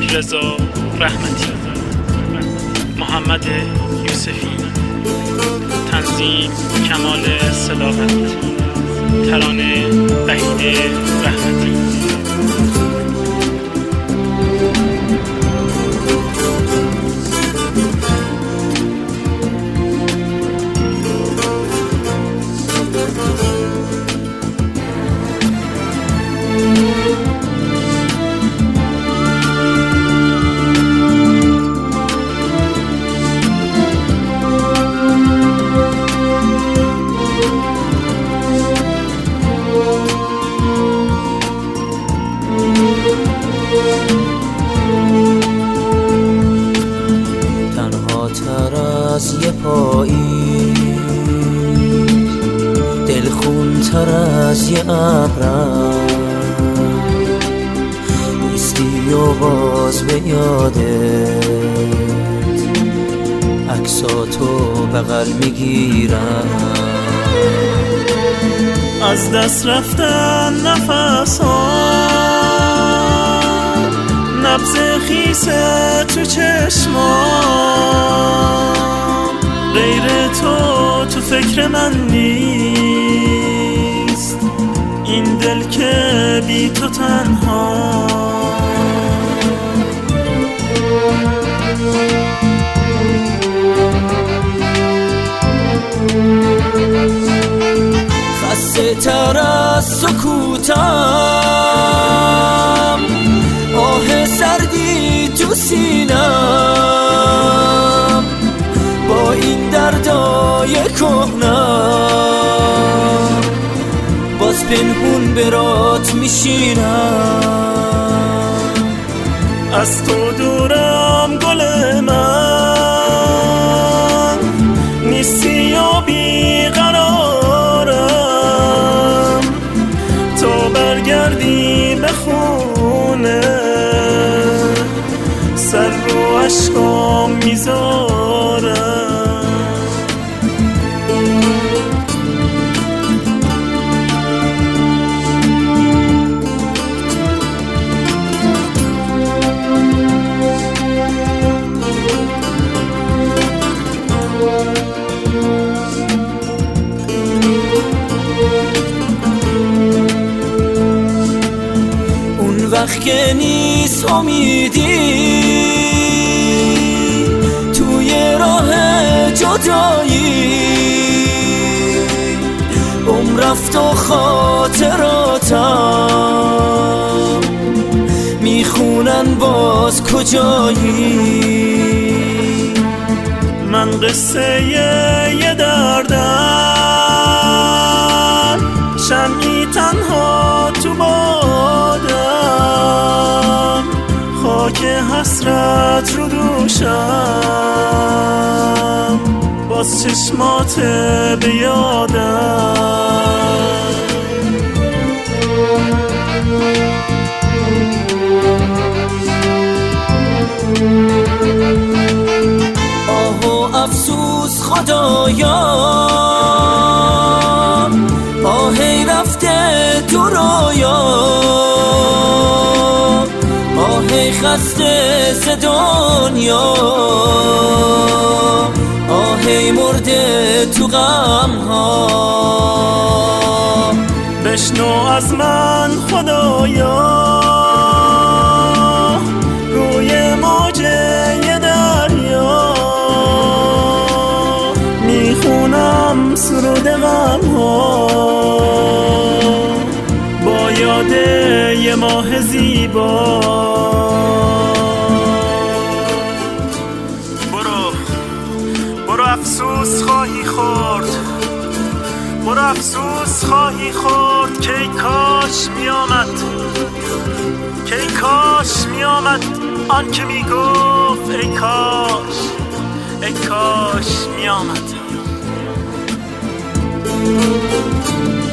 علیرضا رحمتی، محمد یوسفی، تنظیم کمال صداقت، ترانه وحید رحمتی. تنها تر از یه پاییز، دلخون تر از یه ابرم، نیستی و باز به یادت عکساتو بغل میگیرم. از دست رفتن نفسام، نبض خیسه تو چشمام، غیر تو فکر من نیست، این دل که بی تو تنها. خسته تر از سکوتم، آه سردی تو سینم، با این دردای کهنم باز پنهون برات میشینم. از تو دورم گل من، نیستی و بیقرارم، تا برگردی به خونه سر رو عشقام میذارم. وقت که نیست امیدی توی راه جدایی، عمر رفت و خاطراتم میخونن باز کجایی. من قصه یه دردم، شمعی تنها تو بادم، خاک حسرت رو دوشم، باز چشمات به یادم. آه و افسوس خدایا، آهی رفته تو رویا، آهی خسته ز دنیا، آهی مرده تو غم ها. بشنو از من خدایا، روی موج یه دریا میخونم سرود غم ها، با یاد یه ماه زیبا. برو افسوس خواهی خورد، برو افسوس خواهی خورد که ای کاش میامد، که ای کاش میامد آن که میگفت ای کاش، ای کاش میامد.